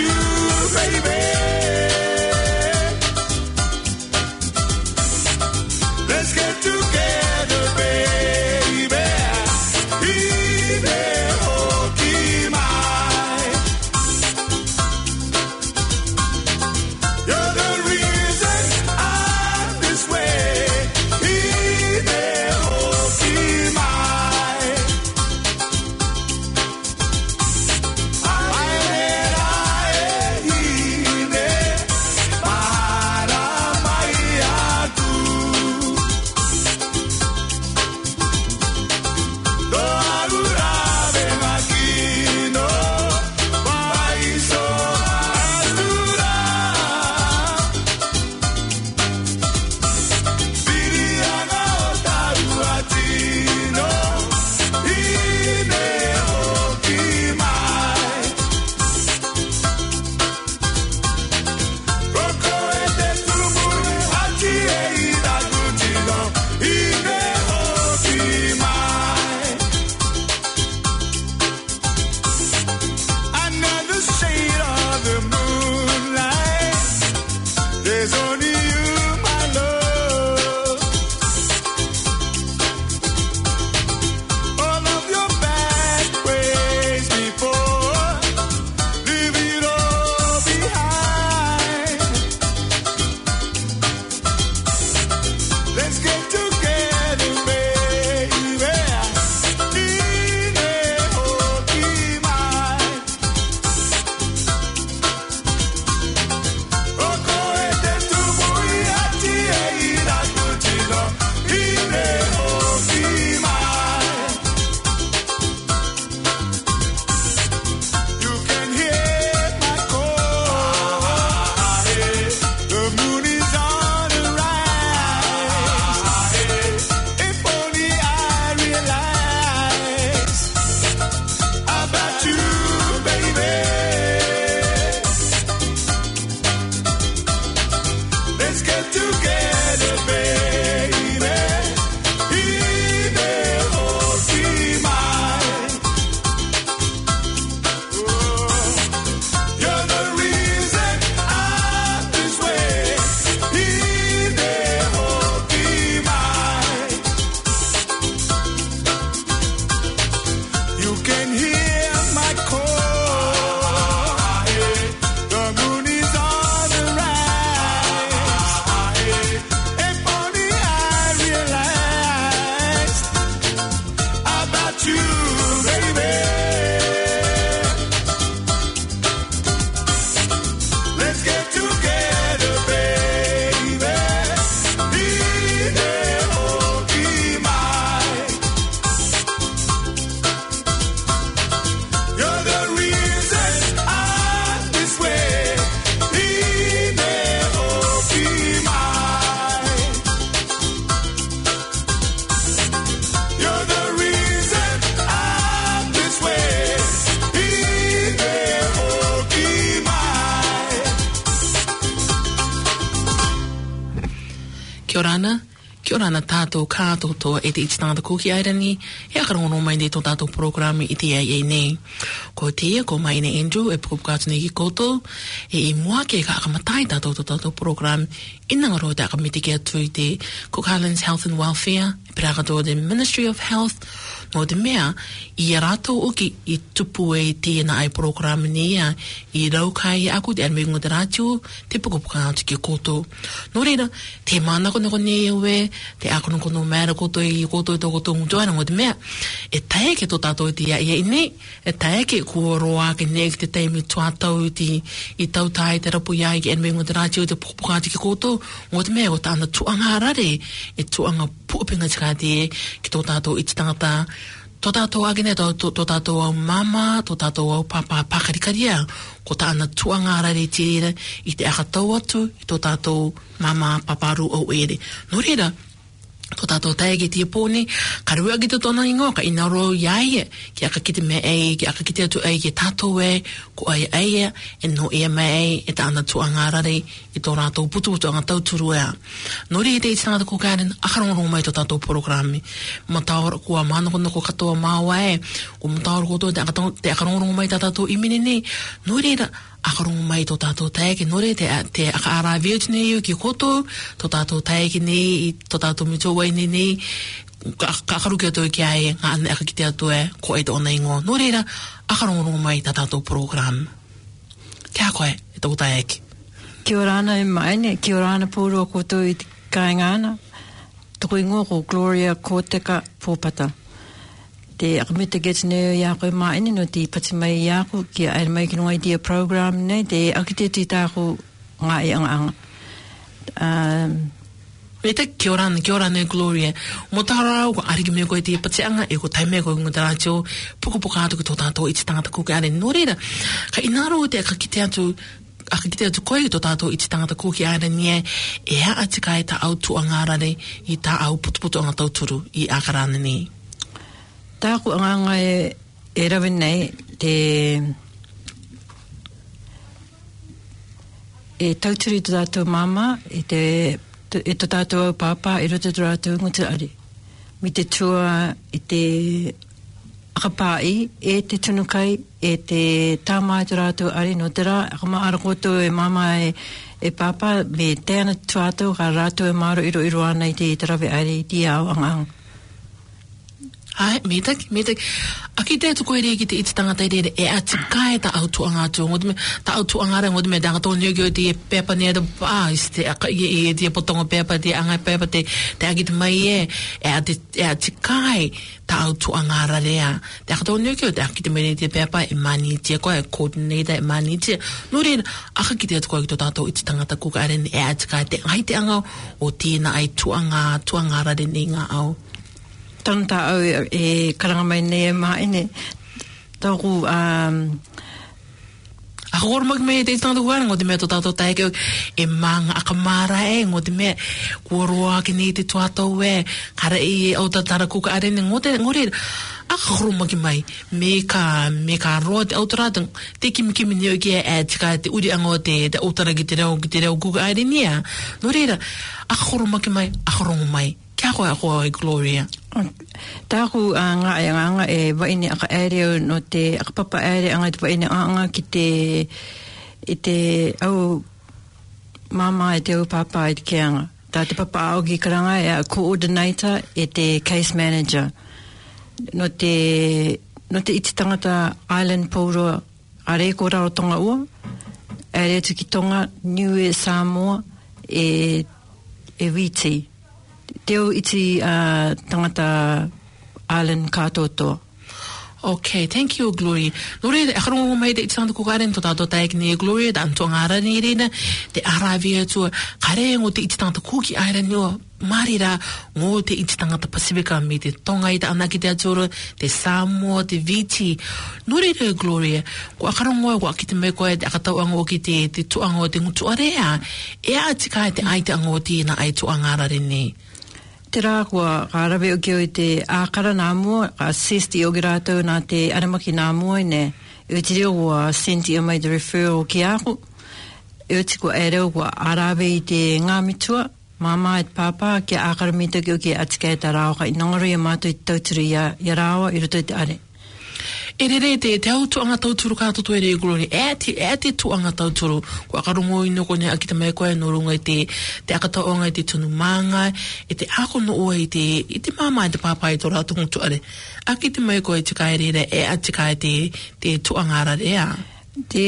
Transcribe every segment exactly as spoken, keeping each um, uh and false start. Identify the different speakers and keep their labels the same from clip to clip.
Speaker 1: Kia orana, kia orana tātou kātou toa e te iti tangata kuki airangi, e akarongo mai nei tō tātou programi i te ai ei nei. Ko tia, ko mai nei Andrew, e pukupukātu nei ki koutou, e i mua ke ka akamatai tātou tō tātou program, i nangaro te akamiti ki atu i te Cook Highlands Health and Welfare, e pirakato the Ministry of Health, no te mea, i a rātou oki i tupu e tēnā ai programa ni a i raukai aku te anwengu te rātio, te pukupukātu ki koutou. No reira, te mānako nako ne ewe, te ako nako no mēra koutou i koutou i tō koutou ngutuana, no te mea, e tae ke tō tātou i te ia ia i nei, e tae ke kua roa ke nei ki te teimi tuatau i te i tautai te rapu iai ki anwengu te rātio, te pukupukātu ki koutou, no te mea, o tāna tuanga rare, e tuanga puupinga tika te ki tō tātou i te tangata, tō tātou agene, tō, tō, tō tātou au mama, tō tātou au papa pakarikaria, ko tāna tuanga rare tirira i te akatau atu, i tō tātou mama paparu au ere. No reira, tō tātou tae ki tia pōne, ka rua ki te tōna ingoa, ka inaro iai e, ki aka kite me ei, ki aka kite atu ei, ki tātou e, ko ai ei e, e no ea me ei, e tāna tuanga rare, i tō rātou putu putu anga tauturu ea. No rea te i tangata ko kāren, akarongo mai tō tātou programi. Mataora kua mānako nako katoa māua e, ko mataora koto te akarongo mai tā tātou imene nei. No rea, akarong mai to tato taiki nore te te akara virgin yu ki koto to tato taiki ni to tato mito wai ni ni ka akaru ki ato ki ai nga ane aka ki te ato e ko e to ona ingo nore ra akarong rong mai ta tato program kia koe e to taiki
Speaker 2: Kia ora ana e mai ne kia ora ana pōrua koto i te kaingana toko ingo ko Gloria Koteka Pōpata te akamita gets ne ya ko mai ne no ti pati mai ya ko ki ai mai ki no idea program ne te akite ti ta ko nga i anga anga um
Speaker 1: Eta kia ora ana, kia ora ana Gloria. Mo tahara au ko ariki me koe te pati anga e ko taime koe ngata rātio puku puka atu ki tō tātou iti tangata kuke are nōreira. Ka inaro te aka kite atu aka kite atu koe ki tō tātou iti tangata kuke are nie e ha atika e ta au tuangarare i ta au putuputu anga tauturu i akarana ni.
Speaker 2: Tā ku anga e, e rawe nei te e tauturi tō tātou mama e te e tō tātou au pāpā e roto tō tātou ngutu ari. Mi te tua e te akapāi e te tunukai e te tāmai tō tātou ari no te rā akama ara koto e mama e, e pāpā me tēna tō tātou ka rātou e maro iro iro ana i te i te rawe ari i te au angang.
Speaker 1: Ai, me taki, me taki. Aki te atu koe rei ki te iti tangata i rei e ati kai ta au tuanga atu. Ngode me, ta au tuanga re, ngode me, danga tōni o te e pepa ni e da, ah, iste, aka i e te potonga pepa, te anga pepa, te, te agi te mai e, e ati, e ati kai ta au tuanga ra rea. Te aka tōni o te aki te mai te pepa, e mani tia koe, e coordinator, e mani tia. No reina, aka ki te atu koe ki tō tātou iti tangata kuka are e ati kai te ngai te anga o tīna ai tuanga, tuanga ra re ni ngā au.
Speaker 2: Tanta au e karanga mai nei e mai ne tōku um,
Speaker 1: Ako koro maki mei te tangata kuara ngō te mea tō tātou taike e manga akamara e ngō te mea kuaroa ki nei te tuatau e kara i e au tatara kuka arene ngō te ngō re ako koro maki mai me ka me ka roa te autarata te kimi kimi nio ki e e tika te uri ango te te autara ki te reo ki te reo kuka arene a ngō re ako koro maki mai ako rongo mai kia koe ako ai Gloria.
Speaker 2: Tāku uh, ngā e ngā e waine aka ere no te aka papa ere anga te waine anga ki te i te au mama e te au papa i te keanga. Tā te papa au ki karanga e a coordinator e te case manager. No te, no te iti tangata Island Pauro a re ko raro tonga ua. E re tu ki tonga Niue Samoa e, e Witi. Teo iti uh, tangata Island katoto.
Speaker 1: Okay, thank you, Gloria. Gloria, e karongo mai te itang ko karen to tato taik ni Gloria dan to ngara ni rena te aravia tu kare ngo te itang ko ki aira no marira ngo te itang ta Pacifica mi te tonga ita anaki te atoro te Samoa te Viti. Nore re Gloria, ko karongo ko ki te me ko te akatau ango ki te te tuango te ngutu area. E atika te aite ango ti na ai tu angara rene.
Speaker 2: Te rā kua ka rawe o kio i te ākara nā mua, ka sesti o ki rātou nā te aramaki nā mua i ne, e te reo kua senti o mai te referral ki āku, e te kua e reo kua arawe i te ngā mitua, mama e pāpā ki ākara mita ki o ki atika e ta rāo ka i nangaro i mātou i tauturu i a rāwa i roto i te are.
Speaker 1: E re re te te au tuanga tauturu kātoto e re Gloria, e te, e te tuanga tauturu, kua karongo ino kone aki te mea koe no runga i te, te akataonga i te tunu manga, e te ako no oa i te, i te mama i te pāpā i tō rātungu tuare. Aki te mea koe tika e re re, e atika e te, te tuanga ara rea.
Speaker 2: Te,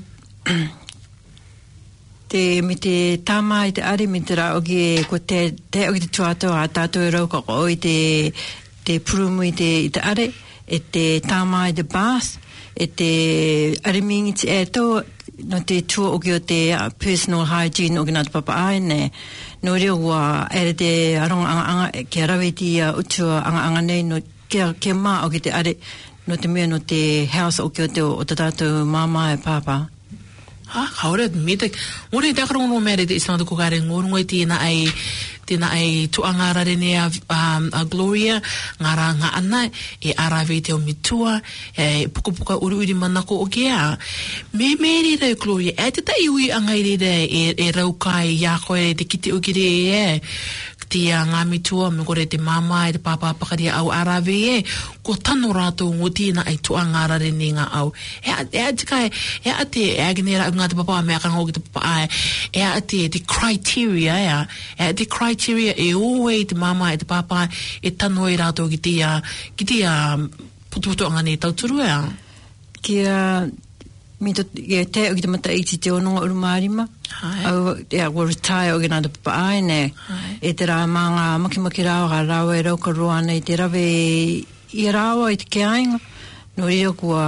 Speaker 2: te, mi te tāma i te are, mi te rā oki e, ko te, te oki te tuatau a tātou e rau kako o i te, te purumu i te, i te are, e te tāma i te bath, e te arimingi te e tō, no te tua o ki o te uh, personal hygiene o ki nā te papa aene, no reo ua ere te aronga anga anga, ki a rawe ti uh, utua anga anga nei, no kia, kia mā o ki te are, no te mea no te house o ki o te o te tātou mama e pāpā.
Speaker 1: Ha, kaore, me te, ngore te akarongo mea re te isanga tuku kare, ngorungo i tina ai, tina ai tuanga rare ne a, um, a Gloria, ngā rā ngā ana, e arawe te o mitua, e puka puka uri uri manako o kia. Me me re re Gloria, e te tai ui anga i re re, e, e raukai, ia koe, te kite o ki re e, tia ngā mitua, me kore te mama e te papa pakaria au arawe e, ko tano rātou ngotina ai tua ngārare ni ngā au. E a, e a tika e, e a te, e a genera ngā te papa, me a kanga o ki te papa ai, e a te, te criteria, e a, e a te criteria e oe te mama e te papa, e tano e rātou ki tia, ki tia putuputu anga ni tauturu e a.
Speaker 2: Kia, mito, e te o ki te mata iti te ononga urumārima.
Speaker 1: Hai.
Speaker 2: Au, e a retire o ki nā te papa ai ne.
Speaker 1: Hai.
Speaker 2: E te rā manga makimaki rāo ka rāo e rauka roa nei te rawe i rāo i te ke ainga. No rio kua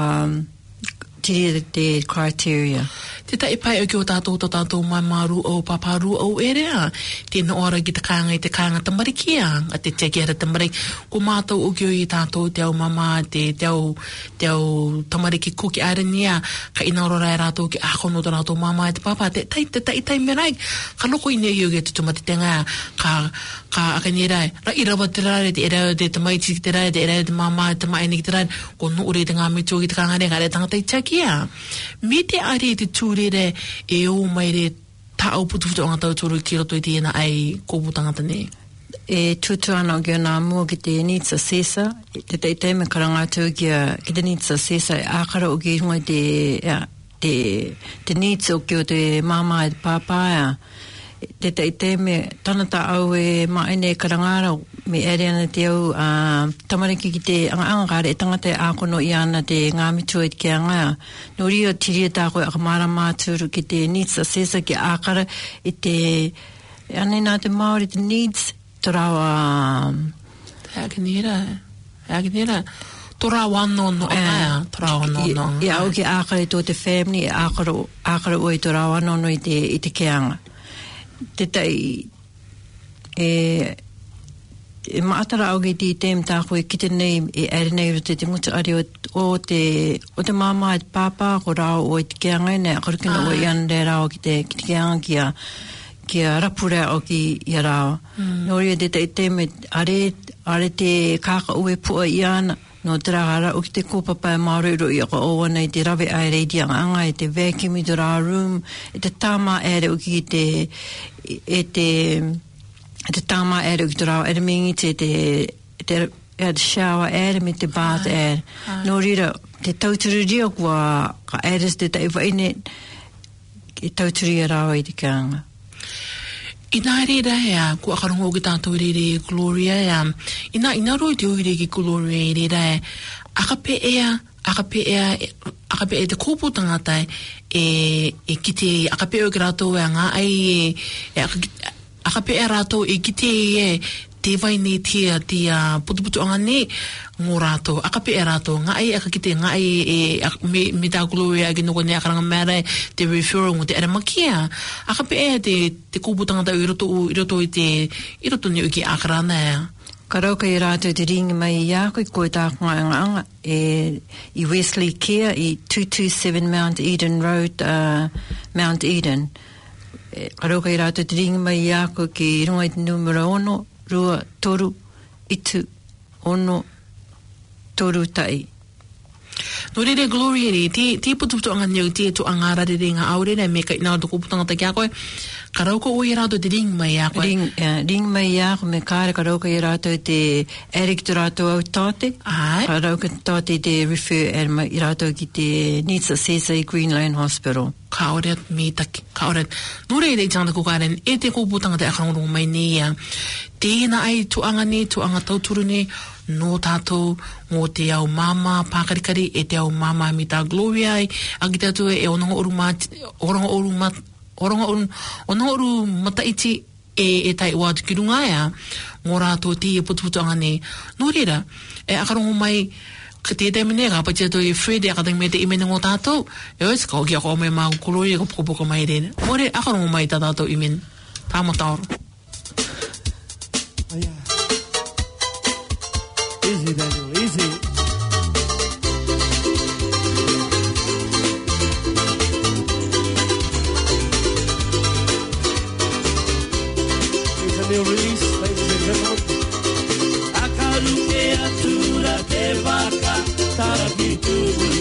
Speaker 2: tiri te criteria.
Speaker 1: Te tai pai o ki o tātou to tātou mai maru o paparu o erea. Te no ora ki te kāinga i te kāinga tamariki a. A te teki ara tamariki. Ko mātou o ki o i tātou te au mama, te, te, au, te au tamariki kuki airania. Ka ina orora e rātou ki ākono to rātou mama e te papa. Te tai, te tai tai merai. Ka loko i nei o ki te tumati te ngā. Ka, ka aka ni rai. Ra i rawa te rai, te erau te tamaiti ki te rai, te erau te mama, te maini ki te rai. Ko no ure te ngā mitu o ki te kāinga rea, ka rea tangata i teki a. Me te are te tūre re e o mai re tāu putuputu o ngā tautoro ki roto i tēnā ai kōpu tangata ne.
Speaker 2: E tutu ana o kia nā mua ki te needs assessor. Te te te me karangatu ki, ki te needs assessor e ākara o ki runga te, ja, te, te needs o ki o te mama e te pāpāia. Te te te me tanata au e maene karangara me ere ana te au uh, tamariki ki te anga anga kare e tangata e ākono i ana te ngā mitua i te kia ngā. No rio tiria tā koe akamara māturu ki te needs assessor ki ākara i te ane nā te Māori te needs to rawa
Speaker 1: Te akinira, akinira. To rawa no no anga, to rawa no no.
Speaker 2: Ia au ki ākara i tō te family e ākara, ākara oi to rawa no no i te, i te kia ngā. Te tai e e maatara au ki te tem tā koe ki te nei e ere nei ro te te muta ari o, o te o te mama e te pāpā ko rao o i te keanga nei a korukina o i ana re rao ki te ki te keanga ki a ki a rapura o ki i a rao mm. Nori e te te tem e are, are te kāka ue pua i ana no te rāra o ki te kōpapa e maurero i ako o ana i te rawe ai reidi anga anga e te vacuum i te rā room e te tāma ere o ki te e te e te tāma ere o ki te rā ere mingi te te te e te shower ere me te bath ere no rira te tauturu ria kua ka ere te te iwaine e tauturu i rā i te kāanga.
Speaker 1: Ina reira ea, ko akarongo o ki tātou reire Gloria ea. Ina, ina roi te oire ki Gloria e reira ea. Akape ea, akape ea, akape e te kōpū tangata e, e ki te, akape o ki rātou ea ngā ai e, e akape ea rātou e ki te e, te vai ne tia, tia putuputu anga ne, ngō rātou, akape e rātou, ngā ai aka ki te ngā ai e, me, me tā Gloria agi noko ne akaranga mera te referral mo te aramakia, akape e te, te kōputangata i roto, i roto i te, i roto ni uki akarana ea.
Speaker 2: Ka rauka i rātou te ringi mai i ako i koe tāku ngā anga anga e, i Wesley Care i two twenty-seven Mount Eden Road, uh, Mount Eden. E, ka rauka i rātou te ringi mai i ako ki runga i te numero ono, rua, toru, itu, ono, toru, tai.
Speaker 1: No rere Gloria re, te, te putuputu anga niau, te tu anga rare re ngā aure re, me ka ina o te kōputangata ki a koe, ka rauka o i rātou te ring mai a koe.
Speaker 2: Ring, uh, ring mai a koe, me kāre ka rauka i rātou te erik tu rātou au tāte.
Speaker 1: Ai.
Speaker 2: Ka rauka tāte te refer er mai i rātou ki te needs assessor i Green Lane Hospital.
Speaker 1: Ka ore me taki, ka ore. No rere i tangata kukaren, e te kōputangata e akarongo mai ne ia. Tēnā ai tuanga ne, tuanga tauturu ne, no tātou ngō te au mama pākarikari e te au mama mi tā Gloria ai a ki tātou e ononga oru mat oronga oru mat oronga oru ononga oru mataiti e e tai wātu ki runga ea ngō rātou te e putuputu anga ne no rira e akarongo mai ka te te mene ka pati ato e Fred e akatang me te imene ngō tātou e ois ka oki ako me mā Gloria ka pokopoko mai rena more akarongo mai tā tātou imene tāma tāoro
Speaker 3: Aya. Easy, Daniel, easy. It's a new release, ladies and gentlemen. Akaruke atura te waka tarakituru.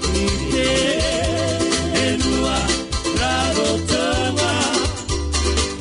Speaker 3: Ite enua rarotawa.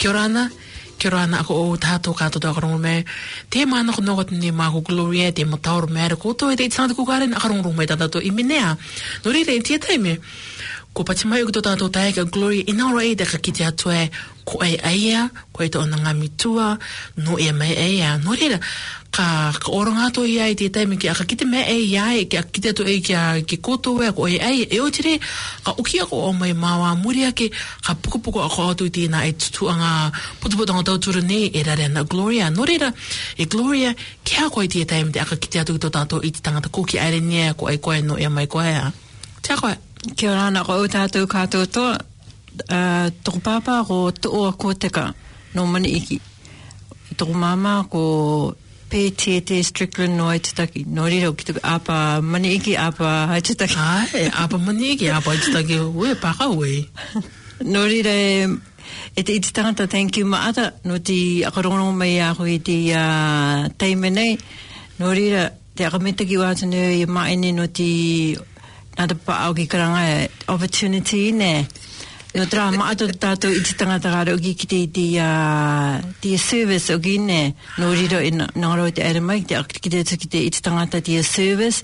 Speaker 1: Kia ora ana, kia ora ana ako o tātou kātou akarongo me. Te mana ko nogot ni mā ko Gloria, te mataoro me ara koto e te itinata kukaren akarongo me tātou i minea. No reire, tia taime. Ko pati mai o ki tō tātou tae ka Gloria, ina ora e te ka kite atu e, ko ai aia, ko e to ona ngā mitua, no e mai aia. No reira, ka, ka oranga to ia i te taime ki a ka kite me e ia e, ki a kite atu e ki a ki koto e, ko e aia. E o tire, ka uki ako o mai mawa, muri ake, ka pukupuku ako atu i tina e tutu a ngā putuputu ngā tauturu nei e rare ana Gloria. No reira, e Gloria, ki a koe i te taime te a ka kite atu ki tō tātou i te tangata kuki aere nia, ko ai koe no e mai koe a. Tia koe.
Speaker 2: Kia ora ana ko o tātou kātou toa. Uh, toko pāpā ko toa kōteka no mani iki. Toko mama ko pētie te Strickland no ai tutaki. No riro ki tuku apa mani iki, apa hai tutaki.
Speaker 1: Ai, apa mani iki, apa hai tutaki. Ue, paka ue.
Speaker 2: No riro e, e te iti tangata thank you maata. No ti akarongo mai ako i te uh, teime nei. No riro te akametaki wātu neo i maini no ti nata pa au ki karanga e opportunity ne. No tra maato tato i te tangata kare o ki te te uh, te service o ki ne. No riro i ngaro te ere mai te ki te ki te i te tangata te service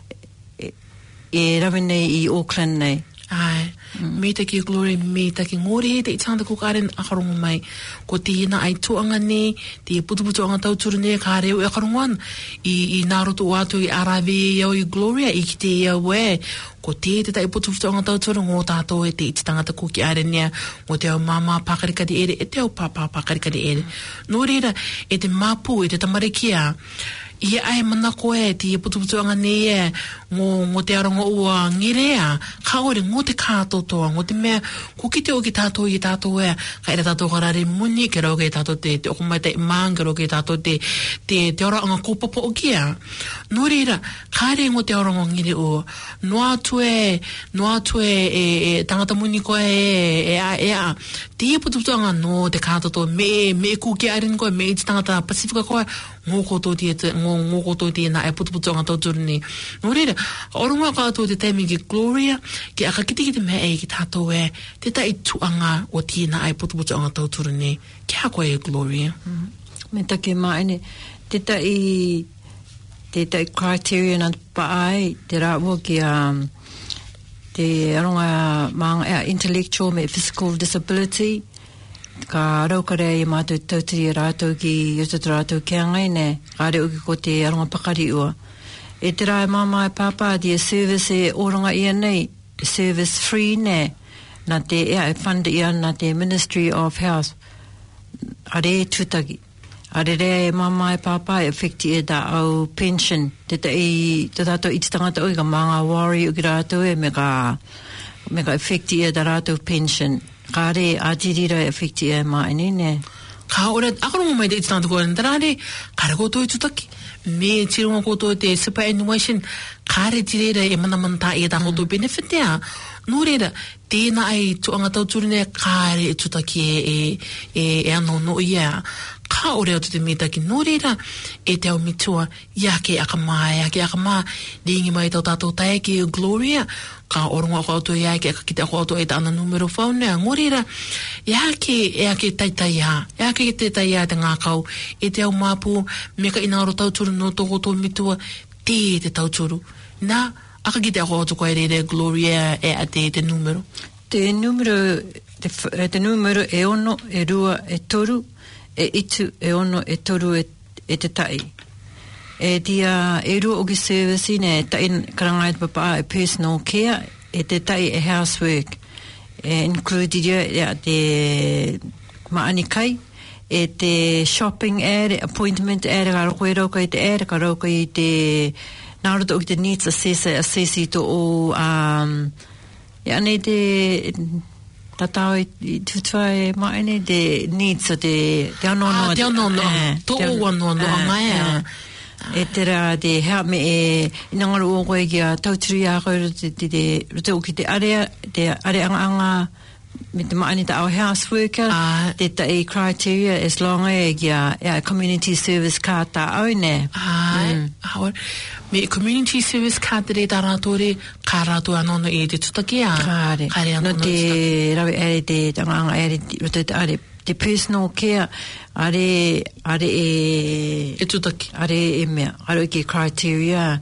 Speaker 2: e, e rawe nei i Auckland nei.
Speaker 1: Ai, mm. me te ki Gloria, me te ki ngore he te i tangata kukaren akarongo mai. Ko te ina ai tuanga ne, te putuputu anga tauturu ne, ka reo e akarongoan. I, i naroto watu i arawe iau i Gloria, i ki te iau e. Ko te te tai putuputu anga tauturu ngō tātou e te i tangata kuki are nea, ngō te au mama pakarikari ere, e te au papa pakarikari ere. Nō reira, e te mapu, e te tamarikia, ia ai mana koe te putuputu anga ne e ngō, ngō te aronga ua ngirea kaore ngō te kātotoa ngō te mea ko ki te o ki tātou i tātou e ka ere tātou karare muni ke rau ke tātou te te okumai te imang ke rau ke tātou te te te ora anga kōpapa o kia nō reira kāre ngō te aronga ngire ua no atu e no atu e, e, e tangata muni koe e, e a e a te putuputu anga no te kātotoa me me kuki arin koe me i te tangata Pasifika koe ngō koto te ngō ngō koto te nā e putuputu anga tauturu ni. Nō reira, orunga kātou te taimi ki Gloria, ki aka kiti ki te mea e ki tātou e, te tai tuanga o te nā e putuputu anga tauturu ni. Kia koe e Gloria?
Speaker 2: Mm. Me take mai ne, te tai, te tai criteria nā pa ai, te rāua ki um, te aronga maanga e intellectual me physical disability, ka raukare i mātou tautiri rātou ki yototo rātou kia ngai ne, ka reo ki ko te aronga pakari ua. E te rai mama e papa, di e service e oranga ia nei, service free ne, na te ea e funda ia na te Ministry of Health. A re tutaki. A re re e mama e papa e effecti e da au pension, te te i, te tātou i te tangata oi ka manga wari o ki rātou e me ka, me ka effecti e da rātou pension. Ka re a tirira effecti e mai ne.
Speaker 1: Ka ora, akarongo mai te i tangata koe ntarare, ka re koto i tutaki. Me tirunga koto te superannuation, ka re tirera e manamanta e ta koto benefit ea. Nō reira, tēnā ai tuanga tauturu ne, ka re tutaki e, e, e, e ano no ia. Ka ore o te metaki nō reira, e te au mitua, ia ke akamā, ia ke akamā, ringi mai tau tātou tae ki Gloria, ka orunga ko auto ia ke kite ko auto e ta ana numero phone e ngorira ia ke ia ke taitai ha ia ke te tai ia te ngā kau e te au mapu me ka ina ro tauturu no toko to mitua te te tauturu na aka kite ko auto ko e re Gloria e a te te numero
Speaker 2: te numero te, te numero e ono e rua e toru e itu e ono e toru e, e te tai e dia e rua o ki service ne tai karangai te papa e personal care e te tai e housework e included ia te maani kai e te shopping ere appointment ere ka roko e roko i te ere ka roko i te naroto o ki te needs assessor assessi to o um, ia ne te tatao i tutua e maani te needs o te te anono
Speaker 1: ah, te anono to o anono a mai
Speaker 2: e tera te hea me e inangaru o koe ki a tautiri a koe te te te rute o ki te area te area anga anga me te maani ta au house worker
Speaker 1: ah.
Speaker 2: te ta e criteria as long e ki a, a community service card ta au ne
Speaker 1: ai mm. me community service card te ta ratore ka rato anono e te tutaki a
Speaker 2: kare no te rawe ere te tanga anga ere rute te are te personal care, are, are e...
Speaker 1: E tutaki.
Speaker 2: Are e mea, are ke criteria.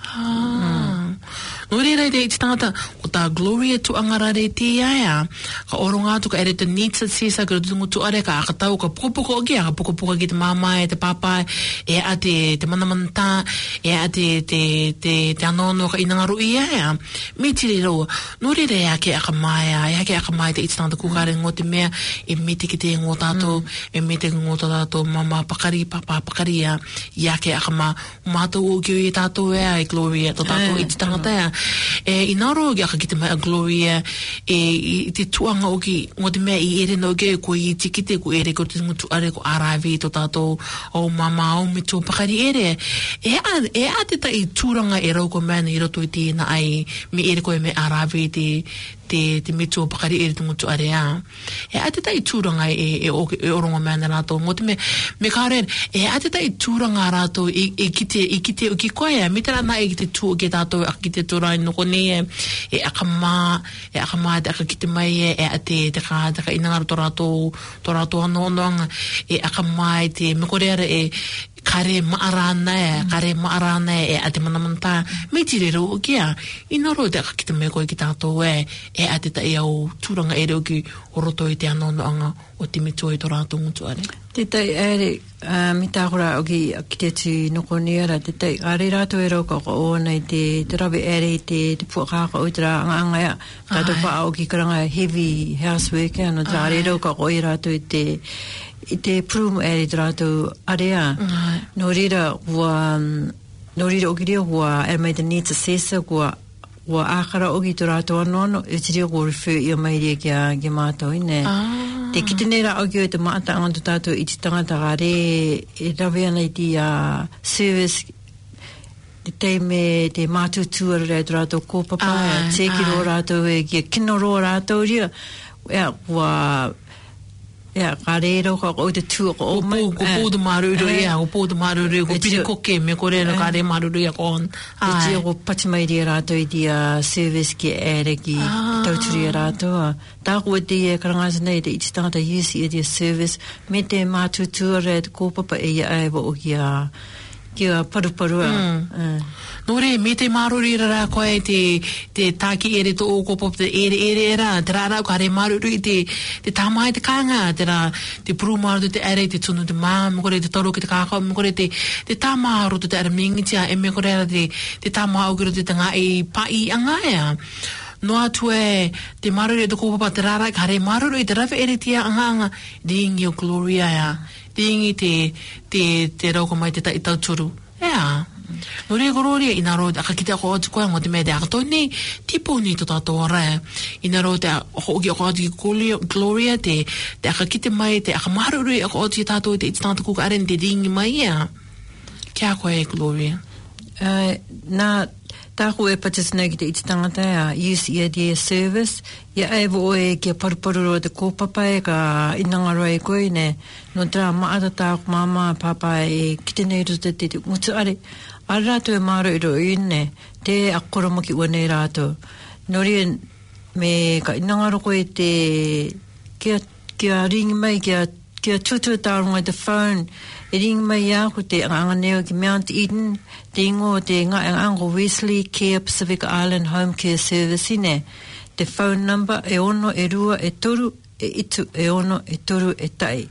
Speaker 1: Ah. Mm. No reira te iti tangata, o tā Gloria tu angarare te iaia, ka oronga tu ka ere te needs assessor, ka rutungu tu are, ka akatau, ka pukopoko oki, ka pukopoko ki te mamae, te papai, e a te, te manamanta, e a te, te, te, te anono ka inangaru iaia. Me tiri roa, no reira e ake akamaia, e ake akamaia te iti tangata kukare ngō te mea, e meti ki te ngō tātou, mm. e meti ki ngō tātou mama pakari, papa pakari ia, i ake akama, mātou o kio i tātou ea, e Gloria, tō tātou iti tangata ea. E inaro ki aka ki te mai a Gloria e i te tuanga o ki ngō te mea i ere no ke ko i tikite ko ere ko te ngutu are ko R I V to tātou o mama o me tō pakari ere e a, e a te tai tūranga e rau ko mea i roto i tēna ai me ere ko e me R I V te te, te me tō pakari ere te ngutu are a e a te tai tūranga e, e, o, e oronga mea na rātou ngō te me me kāre e a te tai tūranga rātou i, i kite i kite o ki koea me tera nā e ki te tū o ki tātou a ki te tūrai noko ne e e akama e akama te aka ki te mai e e a te te ka te ka inangaro tō rātou tō rātou anō anōanga e akama e te me koreara e kare maarana e, kare maarana e a te manamanta, me tire rau o kia, inaro te aka ki te mea koe ki tātou e, e a te tai au tūranga e reo ki o roto i te anonoanga o te mitua i tō rātou ngutu are.
Speaker 2: Te tai ere, uh, mi tākura o ki, ki te tu noko niara, te tai are rātou e rau ka o nei te, te rawe ere i te, te puakaka o te rā anga anga ea, tātou pa o ki karanga heavy housework ea, no te are rau ka o i rātou i te i te prumu ere te rātou area. No rira, ua, no rira o ki rea, ua, e mai te needs assessor, ua, ua ākara o ki te rātou anono, e te rea ua refer i o mai rea ki a, ki a mātou ine.
Speaker 1: Ah.
Speaker 2: Te kitenera o ki o te maata angantu tātou i te tangata ka re, e rawe ana i te uh, service, te teime, te mātutua rea te rātou kōpapa,
Speaker 1: Ah,
Speaker 2: te kiro
Speaker 1: ah.
Speaker 2: rātou e ki a kinoro rātou rea, ea, ua, ea, ka re rau ka o te tua ko o mai.
Speaker 1: Ko pō te maruru ia, ko pō te maruru, ko
Speaker 2: E
Speaker 1: piri
Speaker 2: tira-
Speaker 1: koke, me kore na ka re maruru ia ko on.
Speaker 2: E tia ko pati mai rea rātou i te uh, service ki ere ki
Speaker 1: Ah.
Speaker 2: tauturi e rātou. Tā kua te e karangasa nei te iti tangata use i te service me te mātutua rea te kōpapa e ia e o ki a ki a paruparu.
Speaker 1: Mm. No re, me te maruru ira rā koe te, te tāki ere to o kopop, te ere ere era, te rā rā ka re maruru i te, te tāmai te kānga, te rā, te puru maru te ere, te tunu te mā, me kore te toro ki te kākau, me kore te, te tāmaru te ere mingitia, e me kore era te, te tāmau kiro te tanga i pa i angaia. No atu e te maruru i te kōpapa te rā rā, ka re maruru i te rawe ere tia anga anga, ringi o Gloria ea, ringi te, te, te rauko mai te tai tauturu. Ea. No rea kororia, ina ro, aka ki te ako atu koe, ngō te mea te aka tō nei, tipo ni tō tātou ora. Ina ro, te ako oki ako atu ki Gloria, te, te aka ki te mai, te aka maruru i ako atu ki tātou, te iti tātou kuka aren, te ringi mai ia. Kia koe e Gloria?
Speaker 2: Uh, nā tāku e patisnei ki te iti tangata a use I A D S service, ia e vo e ki a paruparu roa te kōpapa e ka inangaro e koe ne, no tera maata tāku mama, papa e kitenei roto te te mutu are, are rātou e māro i ro ine, te akoromaki ua nei rātou. No ria me ka inangaro koe te, kia, kia ringi mai, kia, kia tutu tāronga te phone, e ringi mai ia ko te anganeo ki Mount Eden, te ingo te ngā ango Wesley Care Pacific Island Home Care Service ine. Te phone number e ono e rua e toru e itu e ono e toru e tai.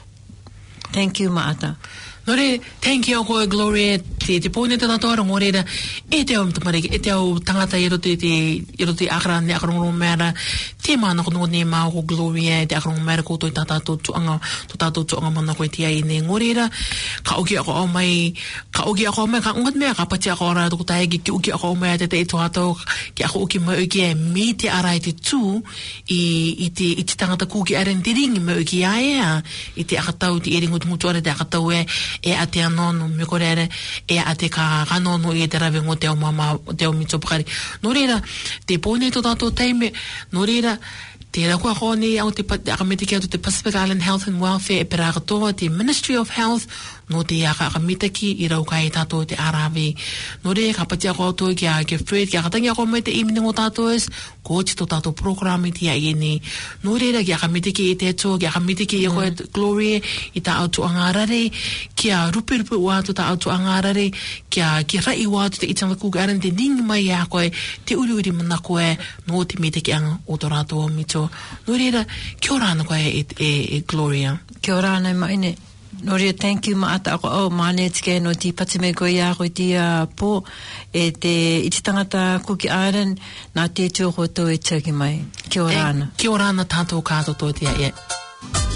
Speaker 2: Thank you, Maata.
Speaker 1: No re, thank you koe Gloria, te, te pōne te tatoara ngō reira, e te au mtamariki, e te au tangata i roto i te, i roto i akara ne akarongo mera, te mana kono ne mao ko Gloria, te akarongo mera koutou i tātātou tuanga, tō tātou tuanga mana koe tia i ne ngō reira, ka oki ako au mai, ka oki ako au mai, ka ungat mea, ka pati ako ora toko taegi, ki uki ako au mai te te i tōātou, ki ako uki mai uki e me te ara i te tū, i, i te, i te tangata kūki aren te ringi mai uki a ea, i te akatau, te eringu te mutu are te akatau e, e a te anono, me kore ere, e a te ka anono i e te rawe ngō te au mama, te au mito pakari. No reira, te pōne tō tātou teime, no reira, te rakua kone au te, te akamete ki atu te Pacific Island Health and Welfare e pera katoa, te Ministry of Health, no te aka ka mitaki i rau kai tātou te arawe. No re ka pati ako ato ki a ke Fred, ki a katangi ako mai te evening o tātou es, ko tito tātou programi ti a iene. No re ra ki a ka mitaki i te ato, ki a ka mitaki i koe Gloria, i ta autu angarare, ki a rupi rupi watu ta autu angarare, ki a ki rai watu te itanga kugaran te ningi mai a koe, te uri uri mana koe, no te mitaki anga o to rātou o mito. No re ra, kia ora ana koe e, e, e Gloria.
Speaker 2: Kia ora ana mai ne. No rea, thank you ma ata ako au maane tike no ti pati me koe ia koe ti a po e te iti tangata Cookie Island na te tio koto e tiki mai. Kia ora ana.
Speaker 1: Kia ora ana tātou kātou tō tia e.